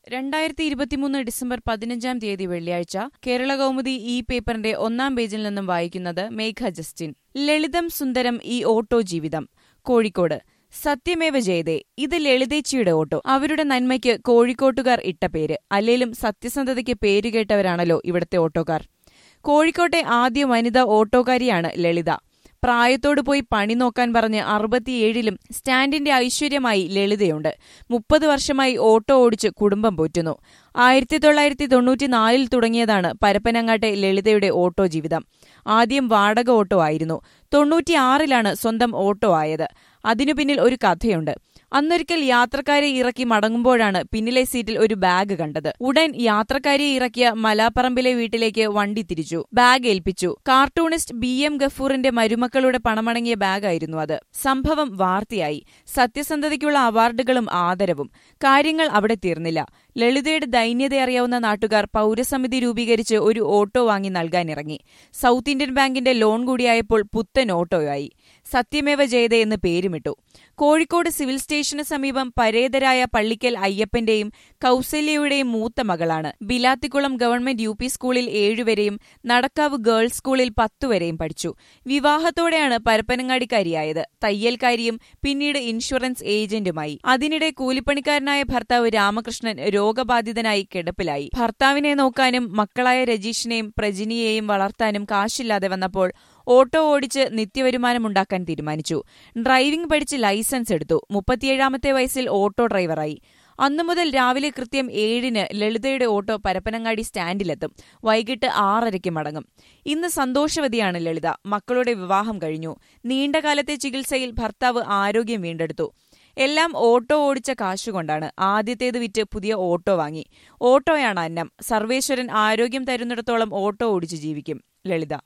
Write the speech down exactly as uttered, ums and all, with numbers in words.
രണ്ടായിരത്തി ഇരുപത്തിമൂന്ന് ഡിസംബർ പതിനഞ്ചാം തീയതി വെള്ളിയാഴ്ച കേരളകൗമുദി ഈ പേപ്പറിന്റെ ഒന്നാം പേജിൽ നിന്നും വായിക്കുന്നത് മേഘ ജസ്റ്റിൻ. ലളിതം സുന്ദരം ഈ ഓട്ടോ ജീവിതം. കോഴിക്കോട്. സത്യമേവ ജയതേ, ഇത് ലളിതേച്ചിയുടെ ഓട്ടോ. അവരുടെ നന്മയ്ക്ക് കോഴിക്കോട്ടുകാർ ഇട്ട പേര്. അല്ലേലും സത്യസന്ധതയ്ക്ക് പേരുകേട്ടവരാണല്ലോ ഇവിടുത്തെ ഓട്ടോക്കാർ. കോഴിക്കോട്ടെ ആദ്യ വനിതാ ഓട്ടോക്കാരിയാണ് ലളിത. പ്രായത്തോട് പോയി പണി നോക്കാൻ പറഞ്ഞ് അറുപത്തിയേഴിലും സ്റ്റാൻഡിന്റെ ഐശ്വര്യമായി ലളിതയുണ്ട്. മുപ്പത് വർഷമായി ഓട്ടോ ഓടിച്ച് കുടുംബം പോറ്റുന്നു. ആയിരത്തി തൊള്ളായിരത്തി തൊണ്ണൂറ്റിനാലിൽ തുടങ്ങിയതാണ് പരപ്പനങ്ങാട്ടെ ലളിതയുടെ ഓട്ടോ ജീവിതം. ആദ്യം വാടക ഓട്ടോ ആയിരുന്നു. തൊണ്ണൂറ്റിയാറിലാണ് സ്വന്തം ഓട്ടോ ആയത്. അതിനു പിന്നിൽ ഒരു കഥയുണ്ട്. അന്നൊരിക്കൽ യാത്രക്കാരെ ഇറക്കി മടങ്ങുമ്പോഴാണ് പിന്നിലെ സീറ്റിൽ ഒരു ബാഗ് കണ്ടത്. ഉടൻ യാത്രക്കാരെ ഇറക്കിയ മലാപ്പറമ്പിലെ വീട്ടിലേക്ക് വണ്ടി തിരിച്ചു. ബാഗ് ഏൽപ്പിച്ചു. കാർട്ടൂണിസ്റ്റ് ബി എം ഗഫൂറിന്റെ മരുമക്കളുടെ പണമടങ്ങിയ ബാഗായിരുന്നു അത്. സംഭവം വാർത്തയായി. സത്യസന്ധതയ്ക്കുള്ള അവാർഡുകളും ആദരവും. കാര്യങ്ങൾ അവിടെ തീർന്നില്ല. ലളിതയുടെ ദൈന്യത അറിയാവുന്ന നാട്ടുകാർ പൗരസമിതി രൂപീകരിച്ച് ഒരു ഓട്ടോ വാങ്ങി നൽകാനിറങ്ങി. സൗത്ത് ഇന്ത്യൻ ബാങ്കിന്റെ ലോൺ കൂടിയായപ്പോൾ പുത്തൻ ഓട്ടോയായി. സത്യമേവ ജയതേ എന്ന് പേരുമിട്ടു. കോഴിക്കോട് സിവിൽ സ്റ്റേഷന് സമീപം പരേതരായ പള്ളിക്കൽ അയ്യപ്പന്റെയും കൗസല്യയുടെയും മൂത്ത മകളാണ്. ബിലാത്തിക്കുളം ഗവൺമെന്റ് യു പി സ്കൂളിൽ ഏഴുവരെയും നടക്കാവ് ഗേൾസ് സ്കൂളിൽ പത്തുവരെയും പഠിച്ചു. വിവാഹത്തോടെയാണ് പരപ്പനങ്ങാടിക്കാരിയായത്. തയ്യൽക്കാരിയും പിന്നീട് ഇൻഷുറൻസ് ഏജന്റുമായി. അതിനിടെ കൂലിപ്പണിക്കാരനായ ഭർത്താവ് രാമകൃഷ്ണൻ രോഗബാധിതനായി കിടപ്പിലായി. ഭർത്താവിനെ നോക്കാനും മക്കളായ രജീഷിനെയും പ്രജിനിയെയും വളർത്താനും കാശില്ലാതെ വന്നപ്പോൾ ഓട്ടോ ഓടിച്ച് നിത്യവരുമാനമുണ്ടാക്കാൻ തീരുമാനിച്ചു. ഡ്രൈവിംഗ് പഠിച്ച് ലൈസൻസ് എടുത്തു. മുപ്പത്തിയേഴാമത്തെ വയസ്സിൽ ഓട്ടോ ഡ്രൈവറായി. അന്നുമുതൽ രാവിലെ കൃത്യം ഏഴിന് ലളിതയുടെ ഓട്ടോ പരപ്പനങ്ങാടി സ്റ്റാൻഡിലെത്തും. വൈകിട്ട് ആറരയ്ക്ക് മടങ്ങും. ഇന്ന് സന്തോഷവതിയാണ് ലളിത. മക്കളുടെ വിവാഹം കഴിഞ്ഞു. നീണ്ടകാലത്തെ ചികിത്സയിൽ ഭർത്താവ് ആരോഗ്യം വീണ്ടെടുത്തു. എല്ലാം ഓട്ടോ ഓടിച്ച കാശുകൊണ്ടാണ്. ആദ്യത്തേത് വിറ്റ് പുതിയ ഓട്ടോ വാങ്ങി. ഓട്ടോയാണ് അന്നം. സർവേശ്വരൻ ആരോഗ്യം തരുന്നിടത്തോളം ഓട്ടോ ഓടിച്ച് ജീവിക്കും ലളിത.